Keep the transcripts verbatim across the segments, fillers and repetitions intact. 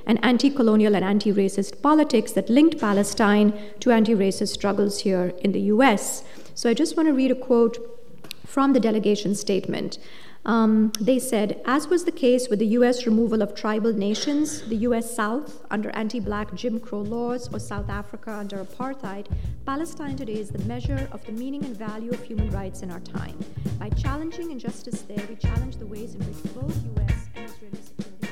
and anti-colonial and anti-racist politics that linked Palestine to anti-racist struggles here in the U S. So I just want to read a quote from the delegation statement. Um, they said, as was the case with the U S removal of tribal nations, the U S South under anti-black Jim Crow laws, or South Africa under apartheid, Palestine today is the measure of the meaning and value of human rights in our time. By challenging injustice there, we challenge the ways in which both U S and Israeli security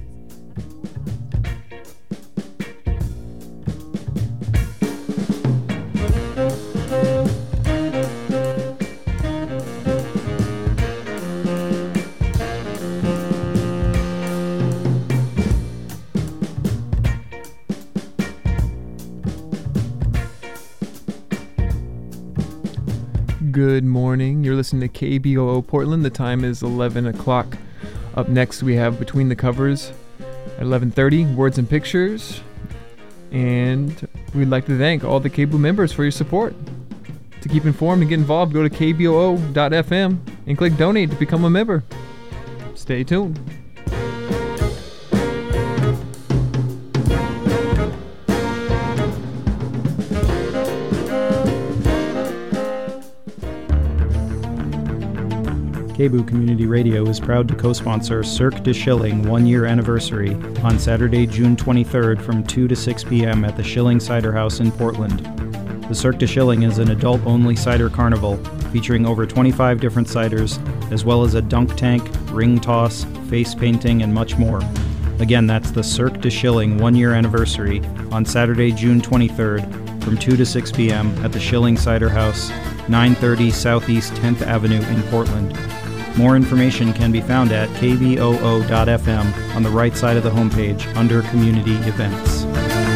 Good morning. You're listening to K B O O Portland. The time is eleven o'clock. Up next, we have Between the Covers at eleven thirty, Words and Pictures. And we'd like to thank all the K B O O members for your support. To keep informed and get involved, go to k b o o dot f m and click Donate to become a member. Stay tuned. K B O O Community Radio is proud to co-sponsor Cirque du Shilling one-year anniversary on Saturday, June twenty-third from two to six p.m. at the Shilling Cider House in Portland. The Cirque du Shilling is an adult-only cider carnival featuring over twenty-five different ciders, as well as a dunk tank, ring toss, face painting, and much more. Again, that's the Cirque du Shilling one-year anniversary on Saturday, June twenty-third from two to six p.m. at the Shilling Cider House, nine thirty Southeast tenth Avenue in Portland. More information can be found at k b o o dot f m on the right side of the homepage under Community Events.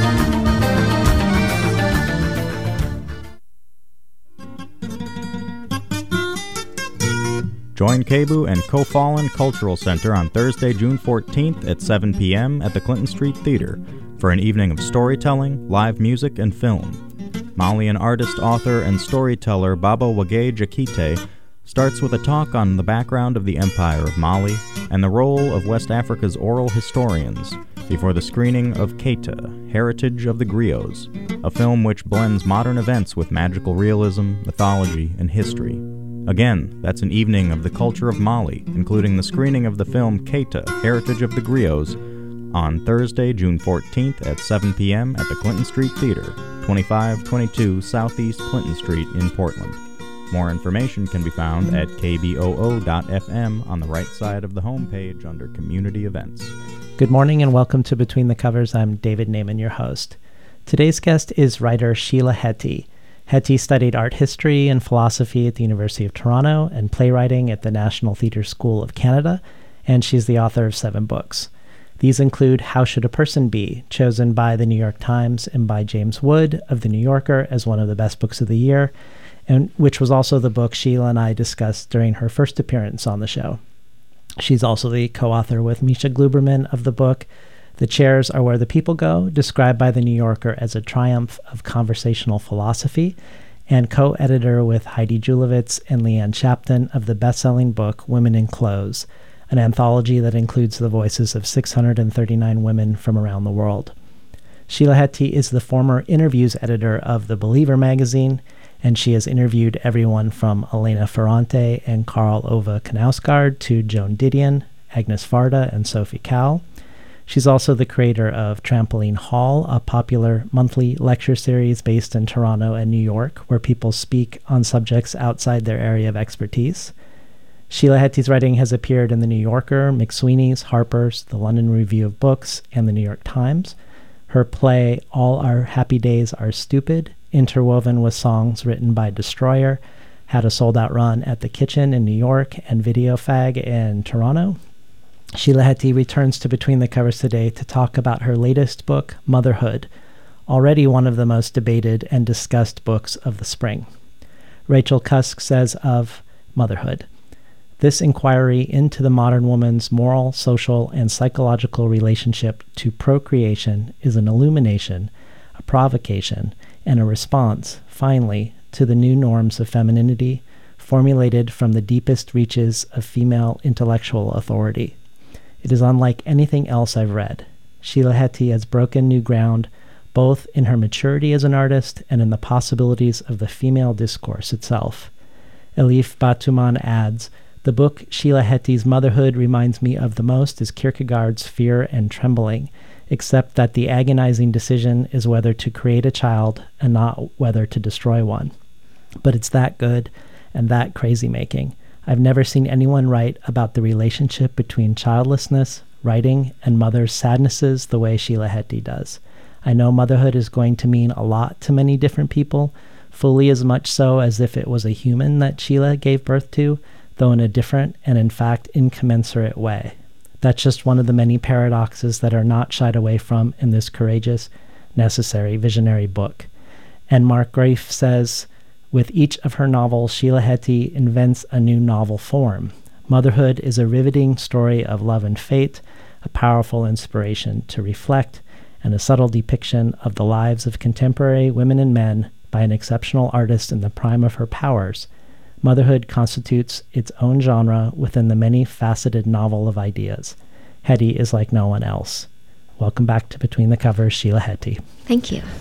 Join K B O O and Cofallen Cultural Center on Thursday, June fourteenth at seven p.m. at the Clinton Street Theater for an evening of storytelling, live music, and film. Malian artist, author, and storyteller Baba Wage Jakite starts with a talk on the background of the Empire of Mali and the role of West Africa's oral historians before the screening of Keita, Heritage of the Griots, a film which blends modern events with magical realism, mythology, and history. Again, that's an evening of the culture of Mali, including the screening of the film Keita, Heritage of the Griots, on Thursday, June fourteenth at seven p.m. at the Clinton Street Theater, twenty-five twenty-two Southeast Clinton Street in Portland. More information can be found at k b o o dot f m on the right side of the homepage under Community Events. Good morning and welcome to Between the Covers. I'm David Naiman, your host. Today's guest is writer Sheila Heti. Heti studied art history and philosophy at the University of Toronto and playwriting at the National Theatre School of Canada, and she's the author of seven books. These include How Should a Person Be?, chosen by the New York Times and by James Wood of The New Yorker as one of the best books of the year, and which was also the book Sheila and I discussed during her first appearance on the show. She's also the co-author with Misha Gluberman of the book The Chairs Are Where the People Go, described by The New Yorker as a triumph of conversational philosophy, and co-editor with Heidi Julavitz and Leanne Shapton of the best-selling book Women in Clothes, an anthology that includes the voices of six hundred thirty-nine women from around the world. Sheila Heti is the former interviews editor of The Believer magazine, and she has interviewed everyone from Elena Ferrante and Karl Ove Knausgaard to Joan Didion, Agnes Varda, and Sophie Calle. She's also the creator of Trampoline Hall, a popular monthly lecture series based in Toronto and New York, where people speak on subjects outside their area of expertise. Sheila Heti's writing has appeared in The New Yorker, McSweeney's, Harper's, the London Review of Books, and the New York Times. Her play, All Our Happy Days Are Stupid, interwoven with songs written by Destroyer, had a sold-out run at The Kitchen in New York and Video Fag in Toronto. Sheila Heti returns to Between the Covers today to talk about her latest book, Motherhood, already one of the most debated and discussed books of the spring. Rachel Cusk says of Motherhood, this inquiry into the modern woman's moral, social, and psychological relationship to procreation is an illumination, a provocation, and a response, finally, to the new norms of femininity formulated from the deepest reaches of female intellectual authority. It is unlike anything else I've read. Sheila Heti has broken new ground, both in her maturity as an artist and in the possibilities of the female discourse itself. Elif Batuman adds, the book Sheila Heti's motherhood reminds me of the most is Kierkegaard's Fear and Trembling, except that the agonizing decision is whether to create a child and not whether to destroy one. But it's that good and that crazy-making. I've never seen anyone write about the relationship between childlessness, writing, and mother's sadnesses the way Sheila Heti does. I know motherhood is going to mean a lot to many different people, fully as much so as if it was a human that Sheila gave birth to, though in a different and in fact incommensurate way. That's just one of the many paradoxes that are not shied away from in this courageous, necessary, visionary book. And Mark Graef says, with each of her novels, Sheila Heti invents a new novel form. Motherhood is a riveting story of love and fate, a powerful inspiration to reflect, and a subtle depiction of the lives of contemporary women and men by an exceptional artist in the prime of her powers. Motherhood constitutes its own genre within the many-faceted novel of ideas. Heti is like no one else. Welcome back to Between the Covers, Sheila Heti. Thank you.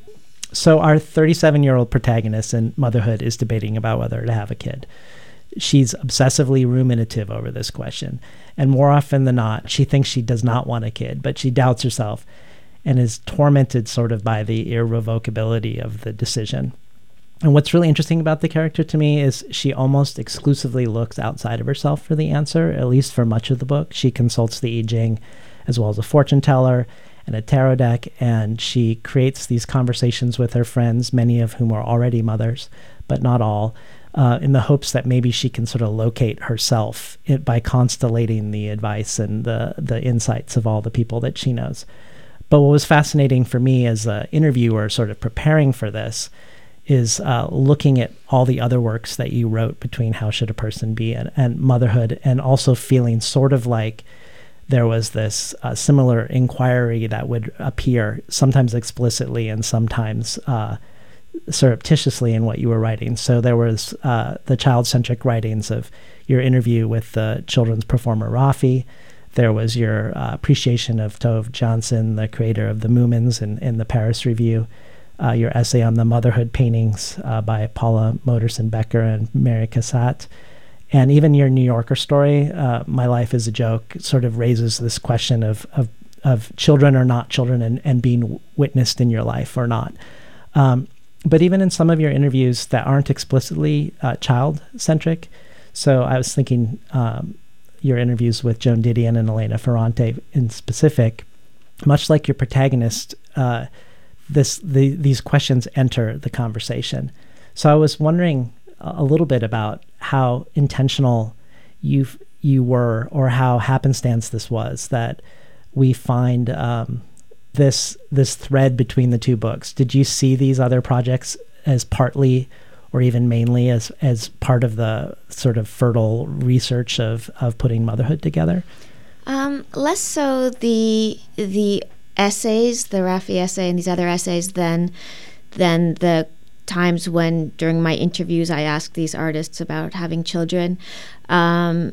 So our thirty-seven-year-old protagonist in Motherhood is debating about whether to have a kid. She's obsessively ruminative over this question, and more often than not, she thinks she does not want a kid, but she doubts herself and is tormented sort of by the irrevocability of the decision. And what's really interesting about the character to me is she almost exclusively looks outside of herself for the answer, at least for much of the book. She consults the I Ching as well as a fortune teller and a tarot deck, and she creates these conversations with her friends, many of whom are already mothers, but not all, uh, in the hopes that maybe she can sort of locate herself it, by constellating the advice and the, the insights of all the people that she knows. But what was fascinating for me as an interviewer sort of preparing for this is uh, looking at all the other works that you wrote between How Should a Person Be and, and Motherhood, and also feeling sort of like there was this uh, similar inquiry that would appear sometimes explicitly and sometimes uh, surreptitiously in what you were writing. So there was uh, the child-centric writings of your interview with the children's performer Rafi. There was your uh, appreciation of Tove Jansson, the creator of the Moomins in, in the Paris Review. Uh, your essay on the motherhood paintings uh, by Paula Modersohn-Becker and Mary Cassatt. And even your New Yorker story, uh, My Life is a Joke, sort of raises this question of of, of children or not children and, and being witnessed in your life or not. Um, but even in some of your interviews that aren't explicitly uh, child-centric, so I was thinking um, your interviews with Joan Didion and Elena Ferrante in specific, much like your protagonist, uh, This the, these questions enter the conversation. So I was wondering a little bit about how intentional you you were, or how happenstance this was that we find um, this this thread between the two books. Did you see these other projects as partly, or even mainly, as as part of the sort of fertile research of of putting Motherhood together? Um, less so the the. essays, the Rafi essay and these other essays, than than the times when during my interviews I asked these artists about having children. Um,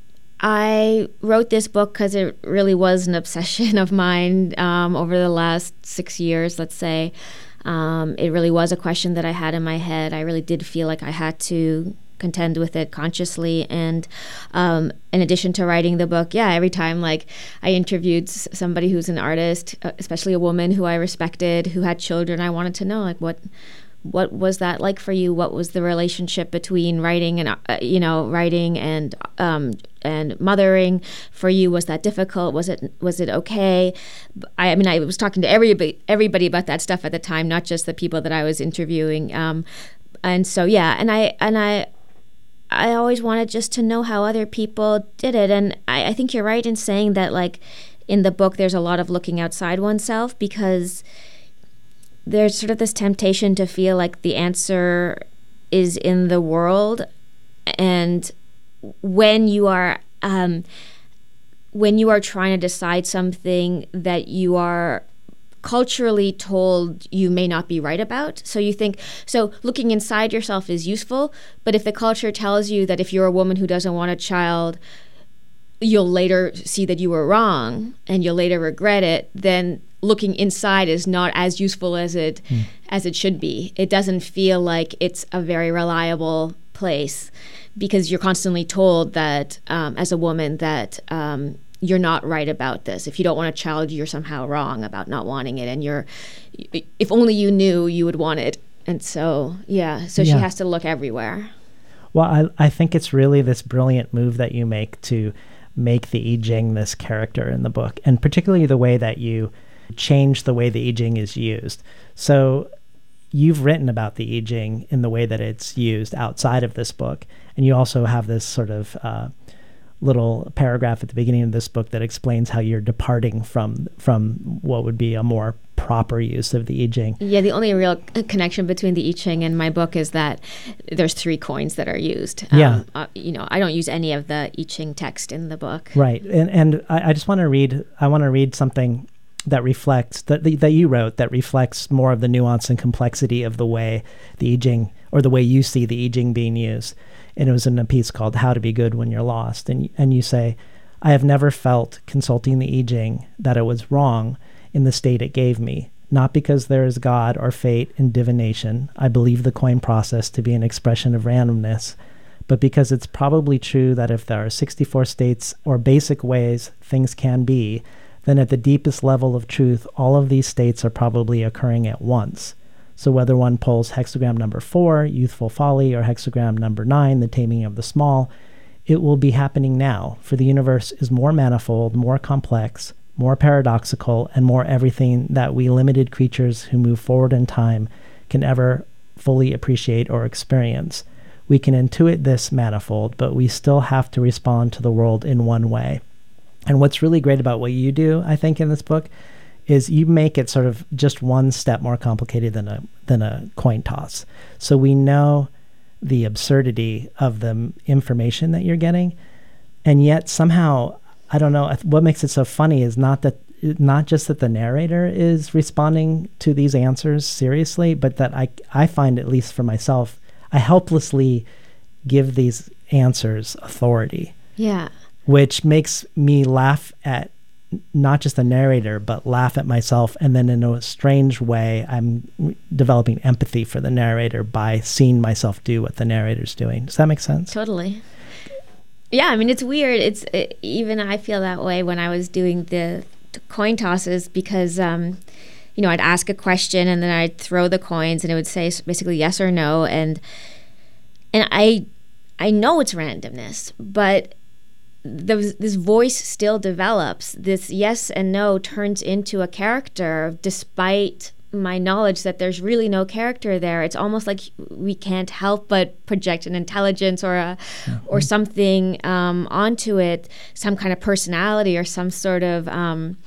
I wrote this book because it really was an obsession of mine um, over the last six years, let's say. Um, it really was a question that I had in my head. I really did feel like I had to contend with it consciously. And um, in addition to writing the book, yeah, every time like I interviewed s- somebody who's an artist, uh, especially a woman who I respected, who had children, I wanted to know like what what was that like for you? What was the relationship between writing and uh, you know writing and um, and mothering for you? Was that difficult? Was it was it okay? I, I mean, I was talking to everybody everybody about that stuff at the time, not just the people that I was interviewing. Um, and so yeah, and I and I. I always wanted just to know how other people did it. And I, I think you're right in saying that, like, in the book, there's a lot of looking outside oneself, because there's sort of this temptation to feel like the answer is in the world. And when you are, um, when you are trying to decide something that you are culturally told you may not be right about. So you think, so looking inside yourself is useful, but if the culture tells you that if you're a woman who doesn't want a child, you'll later see that you were wrong and you'll later regret it, then looking inside is not as useful as it mm. as it should be. It doesn't feel like it's a very reliable place because you're constantly told that um, as a woman that um, you're not right about this. If you don't want a child, you're somehow wrong about not wanting it, and you're if only you knew, you would want it. And so yeah, so yeah. she has to look everywhere. Well, I I think it's really this brilliant move that you make to make the I Ching this character in the book, and particularly the way that you change the way the I Ching is used. So you've written about the I Ching in the way that it's used outside of this book, and you also have this sort of uh, little paragraph at the beginning of this book that explains how you're departing from from what would be a more proper use of the I Ching. Yeah, the only real connection between the I Ching and my book is that there's three coins that are used. Yeah. Um, uh, you know, I don't use any of the I Ching text in the book. Right. And and I, I just want to read, I want to read something that reflects, that, that you wrote, that reflects more of the nuance and complexity of the way the I Ching, or the way you see the I Ching being used. And it was in a piece called How to Be Good When You're Lost. And, and you say, I have never felt, consulting the I Ching, that it was wrong in the state it gave me, not because there is God or fate in divination. I believe the coin process to be an expression of randomness, but because it's probably true that if there are sixty-four states or basic ways things can be, then at the deepest level of truth, all of these states are probably occurring at once. So whether one pulls hexagram number four, youthful folly, or hexagram number nine, the taming of the small, it will be happening now, for the universe is more manifold, more complex, more paradoxical, and more everything that we limited creatures who move forward in time can ever fully appreciate or experience. We can intuit this manifold, but we still have to respond to the world in one way. And what's really great about what you do, I think, in this book, is you make it sort of just one step more complicated than a than a coin toss. So we know the absurdity of the information that you're getting, and yet somehow, I don't know, what makes it so funny is not that not just that the narrator is responding to these answers seriously, but that I I find, at least for myself, I helplessly give these answers authority. Yeah. Which makes me laugh at not just the narrator, but laugh at myself. And then in a strange way, I'm developing empathy for the narrator by seeing myself do what the narrator's doing. Does that make sense? Totally. Yeah, I mean, it's weird. It's it, even I feel that way when I was doing the, the coin tosses because, um, you know, I'd ask a question and then I'd throw the coins and it would say basically yes or no. And and I I know it's randomness, but the, this voice still develops. This yes and no turns into a character despite my knowledge that there's really no character there. It's almost like we can't help but project an intelligence or a mm-hmm. or something um, onto it, some kind of personality or some sort of um,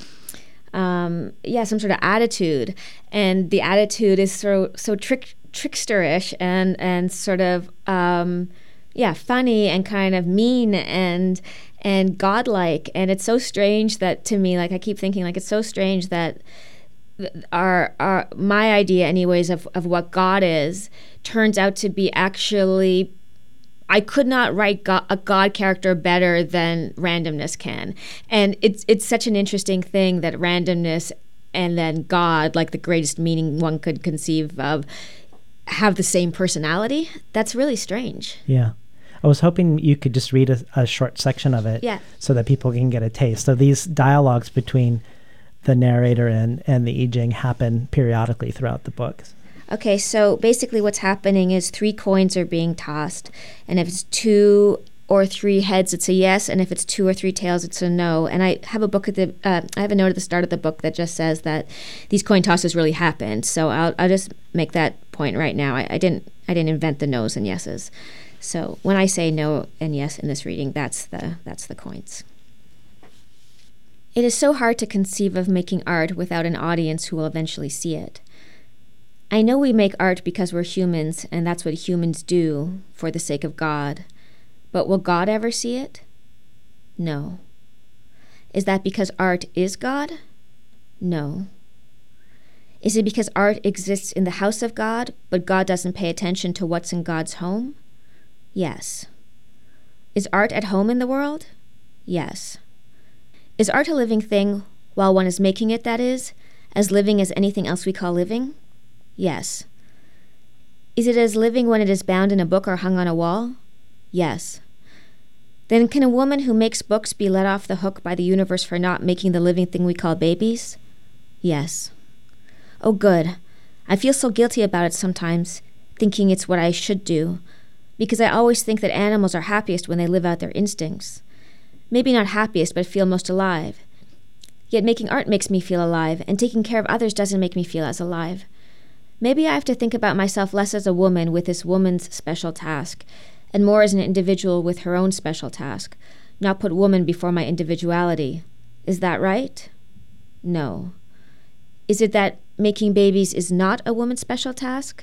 um, yeah, some sort of attitude. And the attitude is so so trick tricksterish and and sort of um, yeah, funny and kind of mean and and godlike. And it's so strange that to me, like I keep thinking, like it's so strange that our our my idea anyways of, of what God is turns out to be actually, I could not write God, a God character better than randomness can. And it's it's such an interesting thing that randomness and then God, like the greatest meaning one could conceive of, have the same personality. That's really strange. Yeah. I was hoping you could just read a, a short section of it yeah. so that people can get a taste. So these dialogues between the narrator and, and the I Ching happen periodically throughout the book. Okay, so basically what's happening is three coins are being tossed, and if it's two or three heads, it's a yes, and if it's two or three tails, it's a no. And I have a book at the uh, I have a note at the start of the book that just says that these coin tosses really happened. So I'll I'll just make that point right now. I, I didn't I didn't invent the no's and yeses. So when I say no and yes in this reading, that's the that's the coins. It is so hard to conceive of making art without an audience who will eventually see it. I know we make art because we're humans, and that's what humans do for the sake of God. But will God ever see it? No. Is that because art is God? No. Is it because art exists in the house of God, but God doesn't pay attention to what's in God's home? Yes. Is art at home in the world? Yes. Is art a living thing while one is making it, that is? As living as anything else we call living? Yes. Is it as living when it is bound in a book or hung on a wall? Yes. Then can a woman who makes books be let off the hook by the universe for not making the living thing we call babies? Yes. Oh, good. I feel so guilty about it sometimes, thinking it's what I should do, because I always think that animals are happiest when they live out their instincts. Maybe not happiest, but feel most alive. Yet making art makes me feel alive, and taking care of others doesn't make me feel as alive. Maybe I have to think about myself less as a woman with this woman's special task, and more as an individual with her own special task, not put woman before my individuality. Is that right? No. Is it that making babies is not a woman's special task?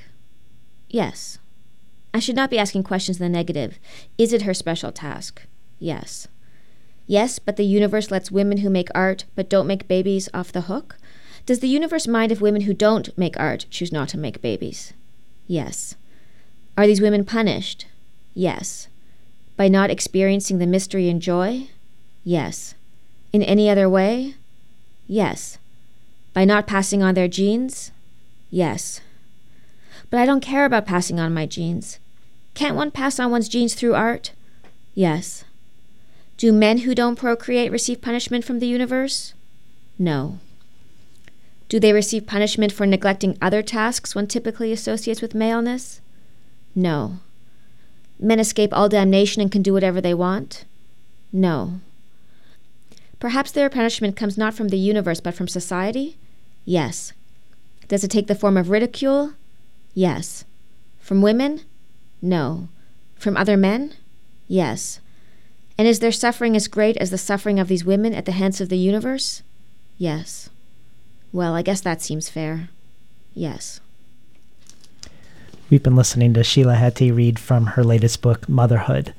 Yes. I should not be asking questions in the negative. Is it her special task? Yes. Yes, but the universe lets women who make art but don't make babies off the hook? Does the universe mind if women who don't make art choose not to make babies? Yes. Are these women punished? Yes. By not experiencing the mystery and joy? Yes. In any other way? Yes. By not passing on their genes? Yes. But I don't care about passing on my genes. Can't one pass on one's genes through art? Yes. Do men who don't procreate receive punishment from the universe? No. Do they receive punishment for neglecting other tasks one typically associates with maleness? No. Men escape all damnation and can do whatever they want? No. Perhaps their punishment comes not from the universe but from society? Yes. Does it take the form of ridicule? Yes. From women? No. From other men? Yes. And is their suffering as great as the suffering of these women at the hands of the universe? Yes. Well, I guess that seems fair. Yes. We've been listening to Sheila Heti read from her latest book, Motherhood.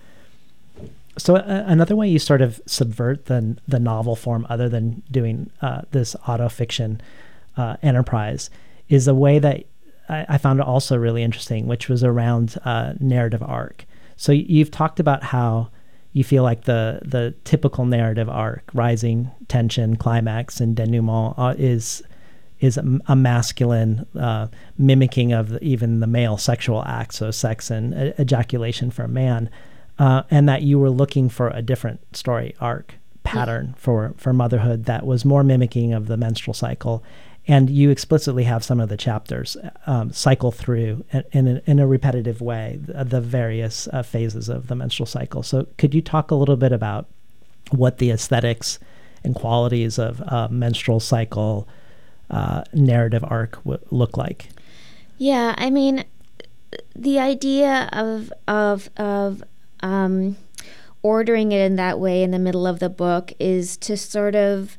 So uh, another way you sort of subvert the the novel form, other than doing uh, this autofiction uh, enterprise, is a way that I, I found also really interesting, which was around uh, narrative arc. So you've talked about how you feel like the the typical narrative arc, rising, tension, climax, and denouement, uh, is is a, a masculine uh, mimicking of the, even the male sexual act, so sex and uh, ejaculation for a man, uh, and that you were looking for a different story arc pattern yeah. for, for motherhood that was more mimicking of the menstrual cycle. And you explicitly have some of the chapters um, cycle through in, in, a, in a repetitive way the, the various uh, phases of the menstrual cycle. So could you talk a little bit about what the aesthetics and qualities of uh, menstrual cycle uh, narrative arc w- look like? Yeah, I mean, the idea of of of um, ordering it in that way in the middle of the book is to sort of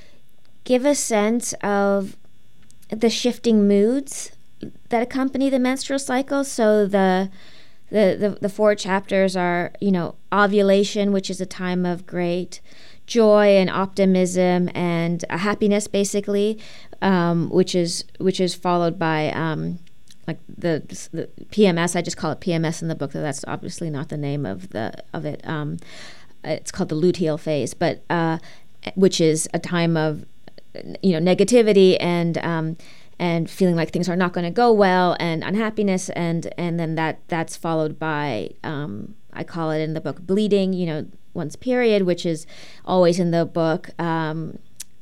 give a sense of the shifting moods that accompany the menstrual cycle. So the, the the the four chapters are, you know, ovulation, which is a time of great joy and optimism and uh, happiness, basically, um, which is which is followed by um, like the, the P M S. I just call it P M S in the book, though that's obviously not the name of the of it. Um, it's called the luteal phase, but uh, which is a time of, you know, negativity and um, and feeling like things are not going to go well and unhappiness, and and then that that's followed by um, I call it in the book bleeding, you know, one's period, which is always in the book. Um,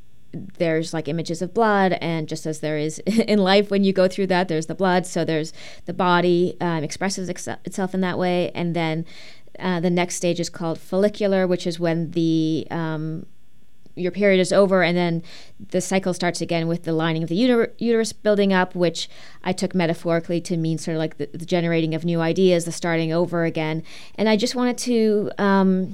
there's like images of blood, and just as there is in life when you go through that, there's the blood. So there's the body um, expresses ex- itself in that way, and then uh, the next stage is called follicular, which is when the um, your period is over, and then the cycle starts again with the lining of the uter- uterus building up, which I took metaphorically to mean sort of like the, the generating of new ideas, the starting over again. And I just wanted to um,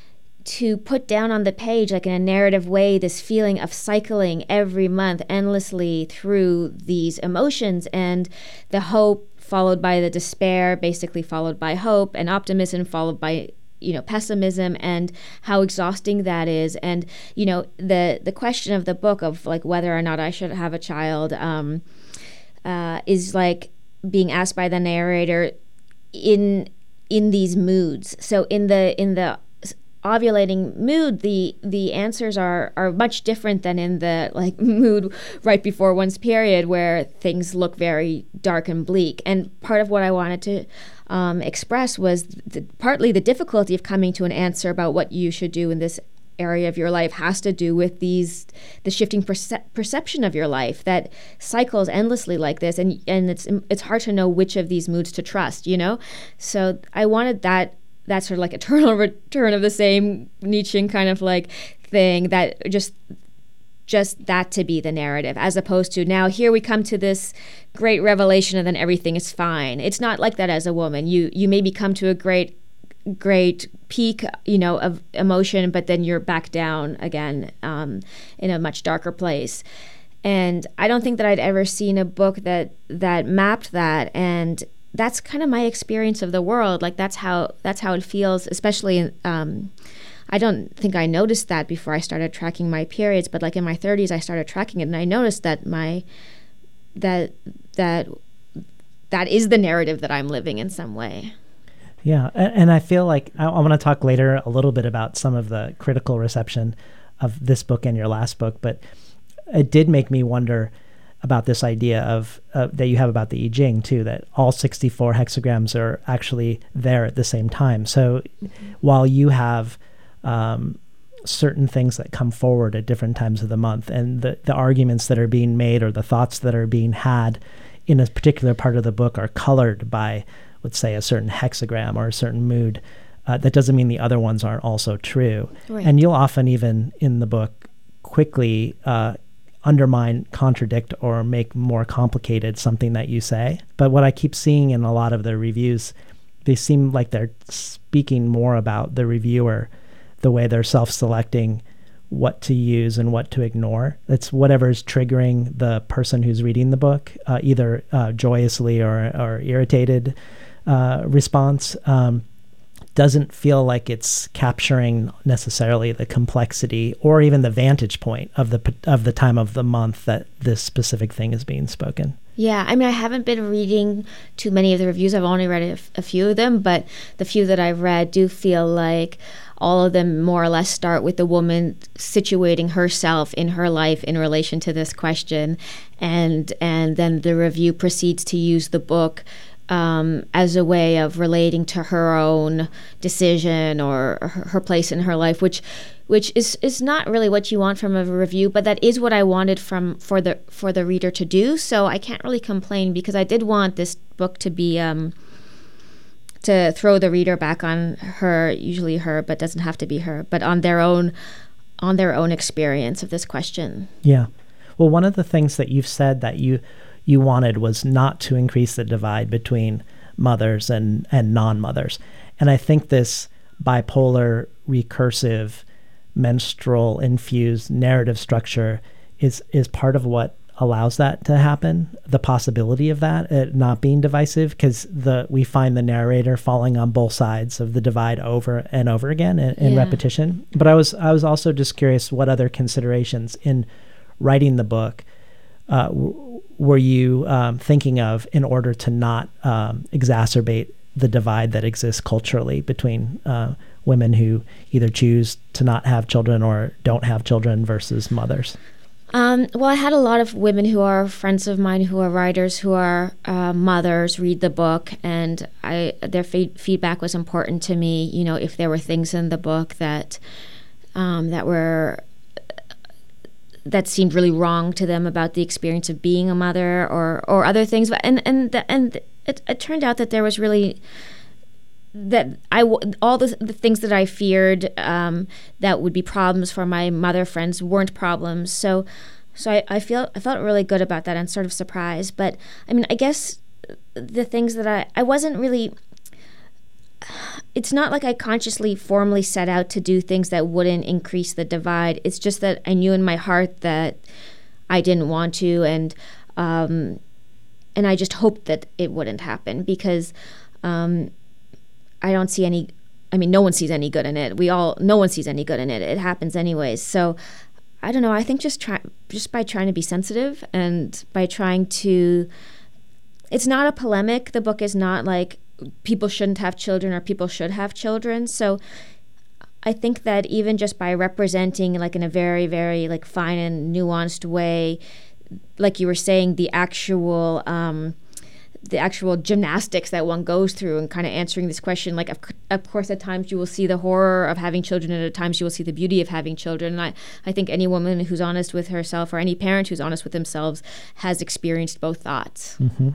to put down on the page, like in a narrative way, this feeling of cycling every month endlessly through these emotions, and the hope followed by the despair, basically followed by hope, and optimism followed by, you know, pessimism, and how exhausting that is. And, you know, the the question of the book of like whether or not I should have a child um, uh, is like being asked by the narrator in in these moods. So in the in the ovulating mood, the the answers are are much different than in the like mood right before one's period, where things look very dark and bleak. And part of what I wanted to um, express was the, partly the difficulty of coming to an answer about what you should do in this area of your life has to do with these the shifting perce- perception of your life that cycles endlessly like this, and and it's it's hard to know which of these moods to trust, you know. So I wanted that that sort of like eternal return of the same Nietzschean kind of like thing, that just just that to be the narrative, as opposed to now here we come to this great revelation and then everything is fine. It's not like that as a woman. You you maybe come to a great great peak, you know, of emotion, but then you're back down again um, in a much darker place. And I don't think that I'd ever seen a book that that mapped that. And that's kind of my experience of the world. Like that's how that's how it feels, especially. Um, I don't think I noticed that before I started tracking my periods, but like in my thirties, I started tracking it, and I noticed that my that that that is the narrative that I'm living in some way. Yeah, and I feel like I, I want to talk later a little bit about some of the critical reception of this book and your last book, but it did make me wonder about this idea of uh, that you have about the I Ching too, that all sixty-four hexagrams are actually there at the same time. So mm-hmm. while you have um, certain things that come forward at different times of the month, and the, the arguments that are being made or the thoughts that are being had in a particular part of the book are colored by, let's say, a certain hexagram or a certain mood, uh, that doesn't mean the other ones aren't also true. Right. And you'll often even in the book quickly uh, undermine, contradict, or make more complicated something that you say. But what I keep seeing in a lot of the reviews, they seem like they're speaking more about the reviewer, the way they're self-selecting what to use and what to ignore. It's whatever's triggering the person who's reading the book, uh, either uh, joyously or, or irritated uh, response. Um, doesn't feel like it's capturing necessarily the complexity or even the vantage point of the of the time of the month that this specific thing is being spoken. Yeah, I mean, I haven't been reading too many of the reviews. I've only read a, f- a few of them, but the few that I've read do feel like all of them more or less start with the woman situating herself in her life in relation to this question, and and then the review proceeds to use the book Um, as a way of relating to her own decision or her, her place in her life, which which is, is not really what you want from a review, but that is what I wanted from for the for the reader to do. So I can't really complain, because I did want this book to be um, to throw the reader back on her, usually her, but doesn't have to be her, but on their own on their own experience of this question. Yeah. Well, one of the things that you've said that you you wanted was not to increase the divide between mothers and, and non-mothers. And I think this bipolar, recursive, menstrual infused narrative structure is, is part of what allows that to happen, the possibility of that, it not being divisive, because the we find the narrator falling on both sides of the divide over and over again in, in yeah. repetition. But I was I was also just curious what other considerations in writing the book uh, w- were you um, thinking of in order to not um, exacerbate the divide that exists culturally between uh, women who either choose to not have children or don't have children versus mothers? Um, well, I had a lot of women who are friends of mine who are writers, who are uh, mothers, read the book, and I their fe- feedback was important to me. You know, if there were things in the book that um, that were that seemed really wrong to them about the experience of being a mother, or or other things, and and the, and it, it turned out that there was really that I all the, the things that I feared um, that would be problems for my mother friends weren't problems. So, so I, I feel I felt really good about that and sort of surprised. But I mean, I guess the things that I I wasn't really. It's not like I consciously, formally set out to do things that wouldn't increase the divide. It's just that I knew in my heart that I didn't want to, and um, and I just hoped that it wouldn't happen, because. Um, I don't see any, I mean, no one sees any good in it. We all, no one sees any good in it. It happens anyways. So I don't know. I think just try, just by trying to be sensitive and by trying to, it's not a polemic. The book is not like people shouldn't have children or people should have children. So I think that even just by representing, like in a very, very like fine and nuanced way, like you were saying, the actual um, the actual gymnastics that one goes through and kind of answering this question, like of, of course at times you will see the horror of having children, and at times you will see the beauty of having children. And I, I think any woman who's honest with herself, or any parent who's honest with themselves, has experienced both thoughts. Mm-hmm.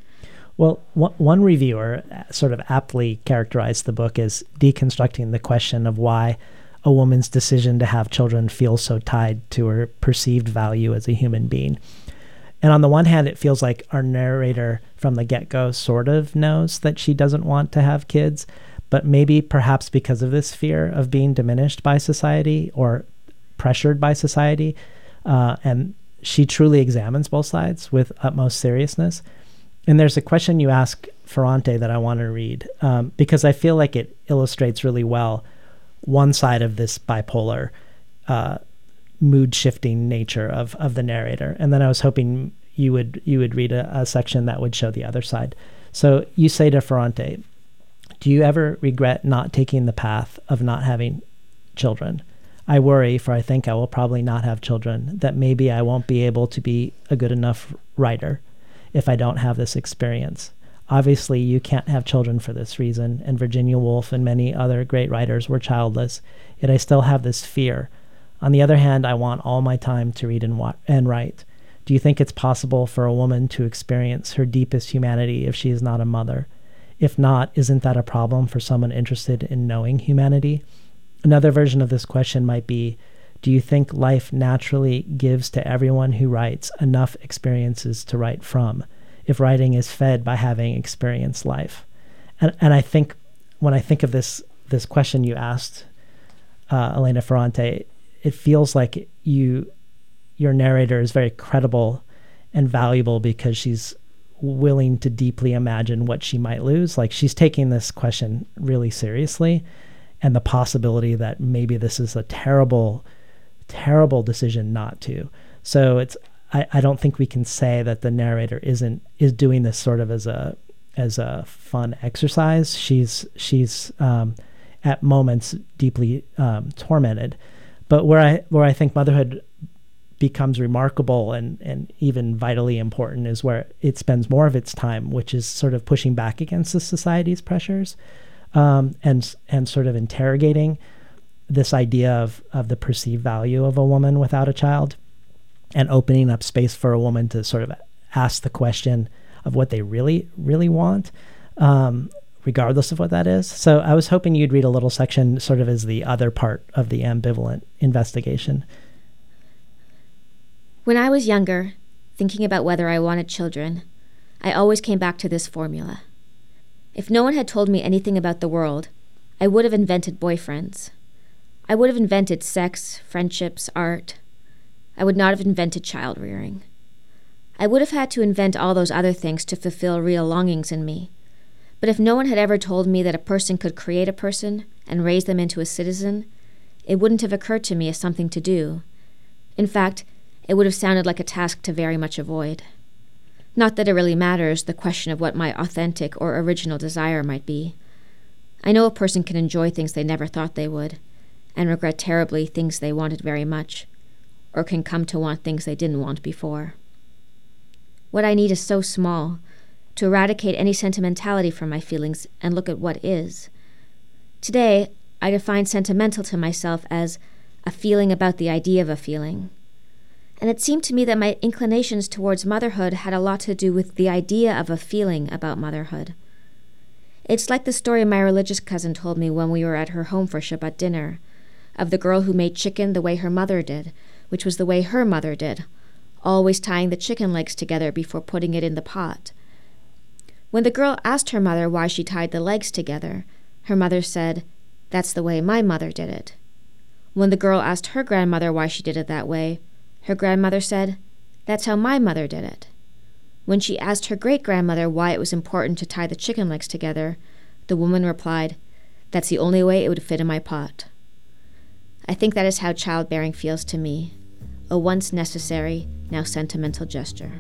Well, w- one reviewer sort of aptly characterized the book as deconstructing the question of why a woman's decision to have children feels so tied to her perceived value as a human being. And on the one hand, it feels like our narrator from the get-go sort of knows that she doesn't want to have kids, but maybe perhaps because of this fear of being diminished by society or pressured by society, uh, and she truly examines both sides with utmost seriousness. And there's a question you ask Ferrante that I want to read, um, because I feel like it illustrates really well one side of this bipolar uh mood-shifting nature of of the narrator, and then I was hoping you would you would read a, a section that would show the other side. So you say to Ferrante, "Do you ever regret not taking the path of not having children? I worry, for I think I will probably not have children, that maybe I won't be able to be a good enough writer if I don't have this experience. Obviously, you can't have children for this reason, and Virginia Woolf and many other great writers were childless, yet I still have this fear. On the other hand, I want all my time to read and, wa- and write. Do you think it's possible for a woman to experience her deepest humanity if she is not a mother? If not, isn't that a problem for someone interested in knowing humanity?" Another version of this question might be, do you think life naturally gives to everyone who writes enough experiences to write from, if writing is fed by having experienced life? And and I think when I think of this this question you asked, uh, Elena Ferrante, it feels like you, your narrator is very credible and valuable because she's willing to deeply imagine what she might lose. Like, she's taking this question really seriously, and the possibility that maybe this is a terrible, terrible decision not to. So it's, I, I don't think we can say that the narrator isn't, is doing this sort of as a, as a fun exercise. She's, she's um, at moments deeply um, tormented. But where I where I think motherhood becomes remarkable and, and even vitally important is where it spends more of its time, which is sort of pushing back against the society's pressures, um, and and sort of interrogating this idea of, of the perceived value of a woman without a child, and opening up space for a woman to sort of ask the question of what they really, really want, um, regardless of what that is. So I was hoping you'd read a little section sort of as the other part of the ambivalent investigation. When I was younger, thinking about whether I wanted children, I always came back to this formula. If no one had told me anything about the world, I would have invented boyfriends. I would have invented sex, friendships, art. I would not have invented child rearing. I would have had to invent all those other things to fulfill real longings in me. But if no one had ever told me that a person could create a person and raise them into a citizen, it wouldn't have occurred to me as something to do. In fact, it would have sounded like a task to very much avoid. Not that it really matters, the question of what my authentic or original desire might be. I know a person can enjoy things they never thought they would, and regret terribly things they wanted very much, or can come to want things they didn't want before. What I need is so small, to eradicate any sentimentality from my feelings and look at what is. Today, I define sentimental to myself as a feeling about the idea of a feeling. And it seemed to me that my inclinations towards motherhood had a lot to do with the idea of a feeling about motherhood. It's like the story my religious cousin told me when we were at her home for Shabbat dinner, of the girl who made chicken the way her mother did, which was the way her mother did, always tying the chicken legs together before putting it in the pot. When the girl asked her mother why she tied the legs together, her mother said, "That's the way my mother did it." When the girl asked her grandmother why she did it that way, her grandmother said, "That's how my mother did it." When she asked her great-grandmother why it was important to tie the chicken legs together, the woman replied, "That's the only way it would fit in my pot." I think that is how childbearing feels to me, a once necessary, now sentimental gesture.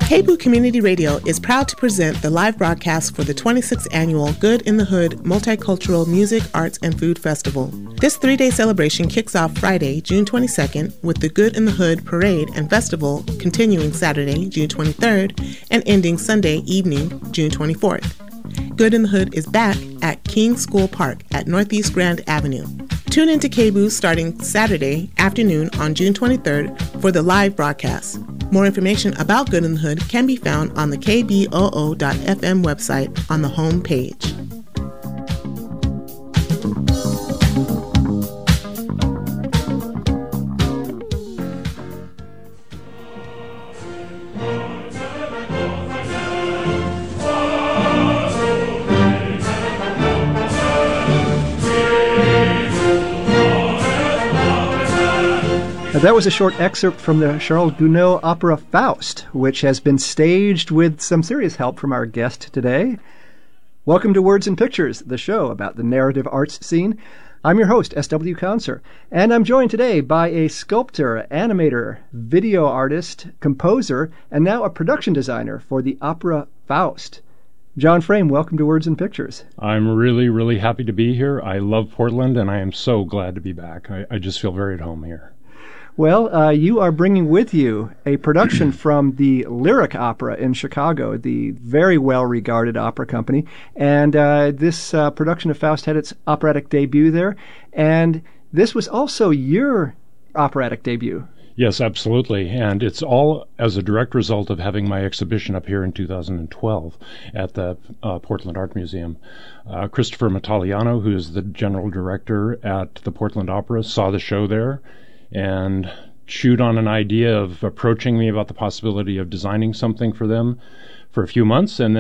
K B O O Community Radio is proud to present the live broadcast for the twenty-sixth Annual Good in the Hood Multicultural Music, Arts, and Food Festival. This three-day celebration kicks off Friday, June twenty-second, with the Good in the Hood Parade and Festival continuing Saturday, June twenty-third, and ending Sunday evening, June twenty-fourth. Good in the Hood is back at King School Park at Northeast Grand Avenue. Tune into K B O O starting Saturday afternoon on June twenty-third for the live broadcast. More information about Good in the Hood can be found on the K B O O dot F M website on the home page. That was a short excerpt from the Charles Gounod opera Faust, which has been staged with some serious help from our guest today. Welcome to Words and Pictures, the show about the narrative arts scene. I'm your host, S W Conser, and I'm joined today by a sculptor, animator, video artist, composer, and now a production designer for the opera Faust. John Frame, welcome to Words and Pictures. I'm really, really happy to be here. I love Portland, and I am so glad to be back. I, I just feel very at home here. Well, uh, you are bringing with you a production from the Lyric Opera in Chicago, the very well-regarded opera company. And uh, this uh, production of Faust had its operatic debut there. And this was also your operatic debut. Yes, absolutely. And it's all as a direct result of having my exhibition up here in two thousand twelve at the uh, Portland Art Museum. Uh, Christopher Mattaliano, who is the general director at the Portland Opera, saw the show there and chewed on an idea of approaching me about the possibility of designing something for them for a few months, and